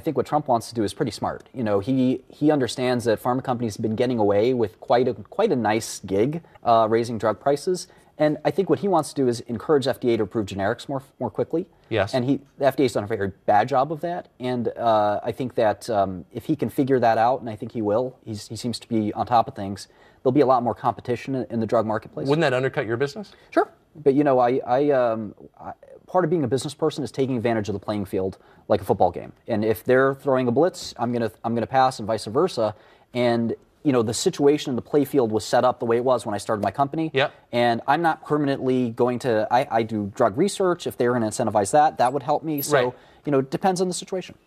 think what Trump wants to do is pretty smart. He understands that pharma companies have been getting away with quite a nice gig raising drug prices. And I think what he wants to do is encourage FDA to approve generics more quickly. Yes. And the FDA's done a very bad job of that. And I think that if he can figure that out, and I think he will, he seems to be on top of things, there'll be a lot more competition in the drug marketplace. Wouldn't that undercut your business? Sure. But, part of being a business person is taking advantage of the playing field like a football game. And if they're throwing a blitz, I'm gonna pass, and vice versa. And the situation in the play field was set up the way it was when I started my company. Yep. And I'm not permanently going to, I do drug research. If they're going to incentivize that would help me. So, right. It depends on the situation.